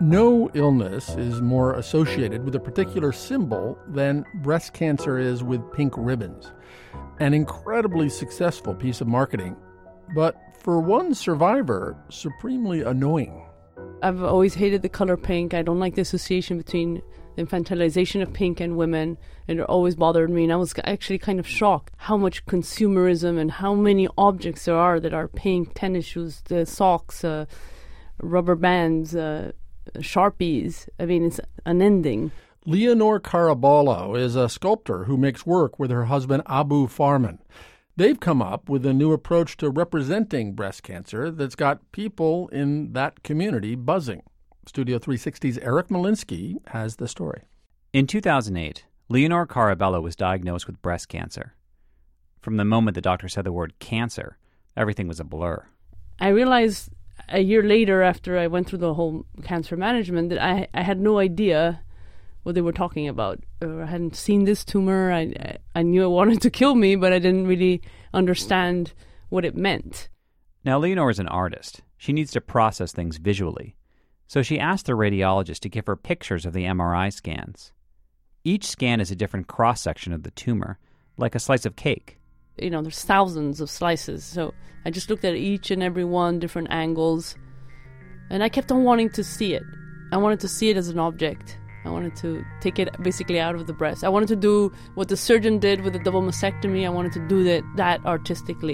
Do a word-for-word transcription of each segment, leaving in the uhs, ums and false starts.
No illness is more associated with a particular symbol than breast cancer is with pink ribbons. An incredibly successful piece of marketing, but for one survivor, supremely annoying. I've always hated the color pink. I don't like the association between the infantilization of pink and women, and it always bothered me. And I was actually kind of shocked how much consumerism and how many objects there are that are pink: tennis shoes, the socks, uh, rubber bands, uh, Sharpies. I mean, it's unending. Leonor Caraballo is a sculptor who makes work with her husband Abu Farman. They've come up with a new approach to representing breast cancer that's got people in that community buzzing. Studio three sixty's Eric Molinsky has the story. In two thousand eight, Leonor Caraballo was diagnosed with breast cancer. From the moment the doctor said the word cancer, everything was a blur. I realized a year later, after I went through the whole cancer management, that I, I had no idea what they were talking about. Uh, I hadn't seen this tumor. I, I I knew it wanted to kill me, but I didn't really understand what it meant. Now, Leonor is an artist. She needs to process things visually. So she asked the radiologist to give her pictures of the M R I scans. Each scan is a different cross-section of the tumor, like a slice of cake. You know, there's thousands of slices. So I just looked at each and every one, different angles. And I kept on wanting to see it. I wanted to see it as an object. I wanted to take it basically out of the breast. I wanted to do what the surgeon did with the double mastectomy. I wanted to do that, that artistically.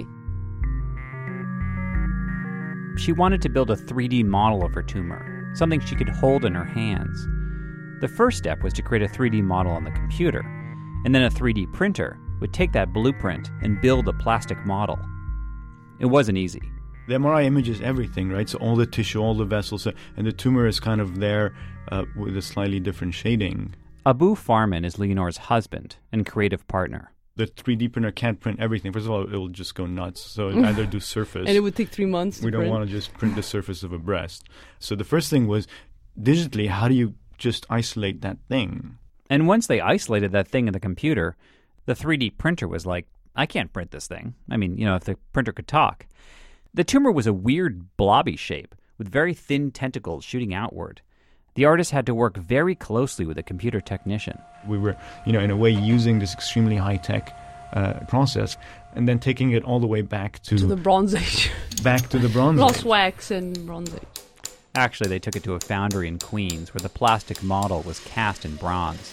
She wanted to build a three D model of her tumor, something she could hold in her hands. The first step was to create a three D model on the computer, and then a three D printer would take that blueprint and build a plastic model. It wasn't easy. The M R I image is everything, right? So all the tissue, all the vessels, and the tumor is kind of there uh, with a slightly different shading. Abu Farman is Leonor's husband and creative partner. The three D printer can't print everything. First of all, it will just go nuts. So it either do surface. And it would take three months to We don't print. want to just print the surface of a breast. So the first thing was, digitally, how do you just isolate that thing? And once they isolated that thing in the computer, the three D printer was like, I can't print this thing. I mean, you know, if the printer could talk. The tumor was a weird blobby shape with very thin tentacles shooting outward. The artist had to work very closely with a computer technician. We were, you know, in a way using this extremely high-tech uh, process and then taking it all the way back to... To the Bronze Age. Back to the Bronze Lost Age. wax and Bronze Age. Actually, they took it to a foundry in Queens where the plastic model was cast in bronze.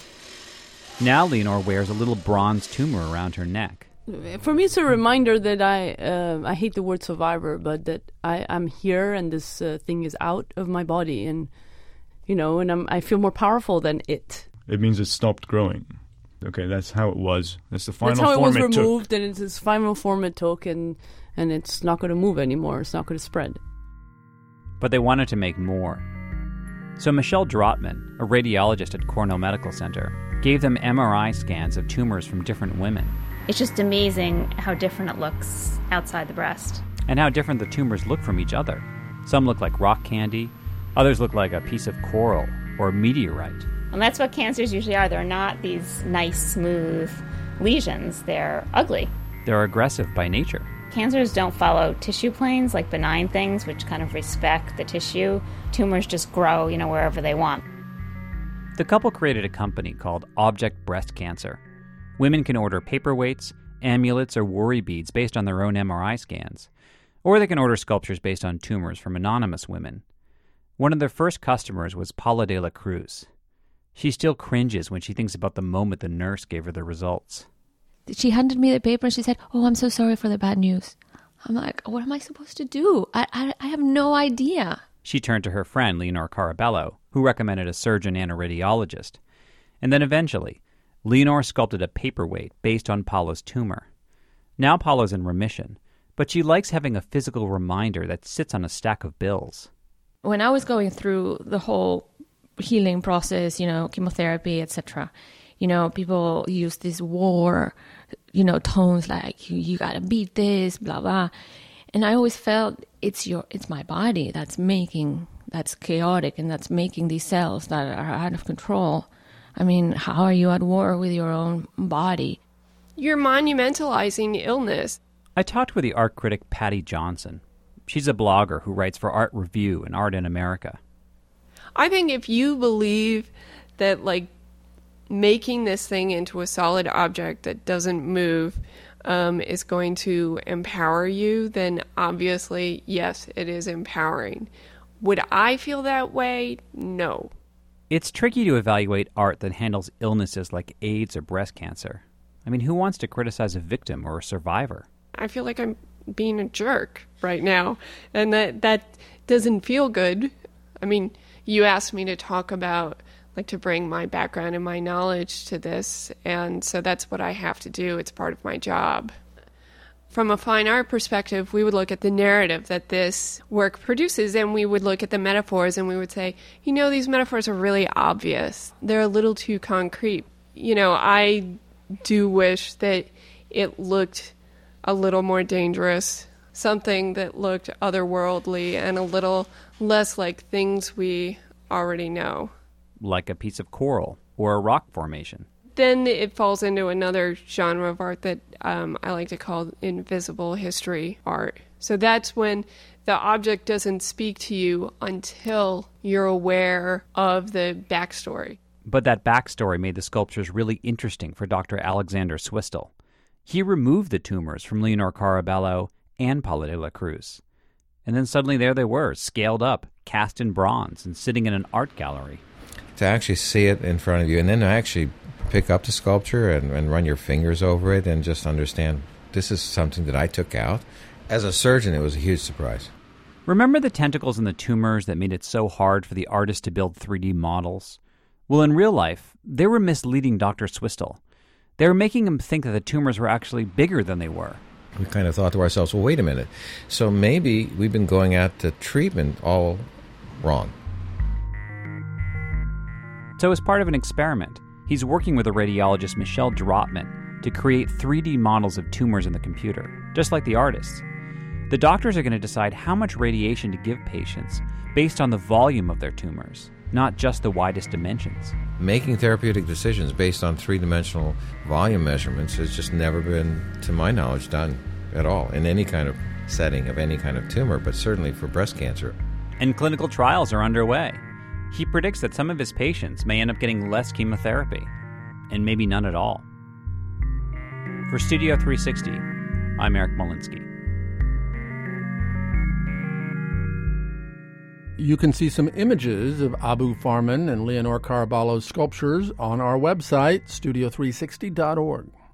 Now Leonor wears a little bronze tumor around her neck. For me, it's a reminder that I uh, I hate the word survivor, but that I, I'm here and this uh, thing is out of my body, and you know, and I'm, I feel more powerful than it. It means it stopped growing. Okay, that's how it was. That's the final That's how it form was it took. removed, and it's this final form it took, and and it's not going to move anymore. It's not going to spread. But they wanted to make more. So Michelle Drotman, a radiologist at Cornell Medical Center, gave them M R I scans of tumors from different women. It's just amazing how different it looks outside the breast. And how different the tumors look from each other. Some look like rock candy, others look like a piece of coral or a meteorite. And that's what cancers usually are. They're not these nice, smooth lesions. They're ugly. They're aggressive by nature. Cancers don't follow tissue planes like benign things, which kind of respect the tissue. Tumors just grow, you know, wherever they want. The couple created a company called Object Breast Cancer. Women can order paperweights, amulets, or worry beads based on their own M R I scans. Or they can order sculptures based on tumors from anonymous women. One of their first customers was Paula de la Cruz. She still cringes when she thinks about the moment the nurse gave her the results. She handed me the paper and she said, "Oh, I'm so sorry for the bad news." I'm like, what am I supposed to do? I, I, I have no idea. She turned to her friend, Leonor Caraballo, who recommended a surgeon and a radiologist. And then eventually, Leonor sculpted a paperweight based on Paula's tumor. Now Paula's in remission, but she likes having a physical reminder that sits on a stack of bills. When I was going through the whole healing process, you know, chemotherapy, et cetera, you know, people use this war, you know, tones like, you, you got to beat this, blah, blah. And I always felt it's your, it's my body that's making, that's chaotic and that's making these cells that are out of control. I mean, how are you at war with your own body? You're monumentalizing the illness. I talked with the art critic Patty Johnson. She's a blogger who writes for Art Review and Art in America. I think if you believe that, like, making this thing into a solid object that doesn't move um, is going to empower you, then obviously, yes, it is empowering. Would I feel that way? No. It's tricky to evaluate art that handles illnesses like AIDS or breast cancer. I mean, who wants to criticize a victim or a survivor? I feel like I'm being a jerk right now, and that that doesn't feel good. I mean, you asked me to talk about, like, to bring my background and my knowledge to this, and so that's what I have to do. It's part of my job. From a fine art perspective, we would look at the narrative that this work produces, and we would look at the metaphors, and we would say, you know, these metaphors are really obvious. They're a little too concrete. You know, I do wish that it looked a little more dangerous, something that looked otherworldly and a little less like things we already know. Like a piece of coral or a rock formation. Then it falls into another genre of art that um, I like to call invisible history art. So that's when the object doesn't speak to you until you're aware of the backstory. But that backstory made the sculptures really interesting for Doctor Alexander Swistel. He removed the tumors from Leonor Carabello and Paula de la Cruz. And then suddenly there they were, scaled up, cast in bronze, and sitting in an art gallery. To actually see it in front of you, and then to actually pick up the sculpture and, and run your fingers over it and just understand this is something that I took out. As a surgeon, it was a huge surprise. Remember the tentacles and the tumors that made it so hard for the artist to build three D models? Well, in real life, they were misleading Doctor Swistel. They were making him think that the tumors were actually bigger than they were. We kind of thought to ourselves, well, wait a minute. So maybe we've been going at the treatment all wrong. So as part of an experiment, he's working with the radiologist Michelle Drotman to create three D models of tumors in the computer, just like the artists. The doctors are going to decide how much radiation to give patients based on the volume of their tumors, not just the widest dimensions. Making therapeutic decisions based on three-dimensional volume measurements has just never been, to my knowledge, done at all in any kind of setting of any kind of tumor, but certainly for breast cancer. And clinical trials are underway. He predicts that some of his patients may end up getting less chemotherapy, and maybe none at all. For Studio three sixty, I'm Eric Molinsky. You can see some images of Abu Farman and Leonor Caraballo's sculptures on our website, studio three sixty dot org.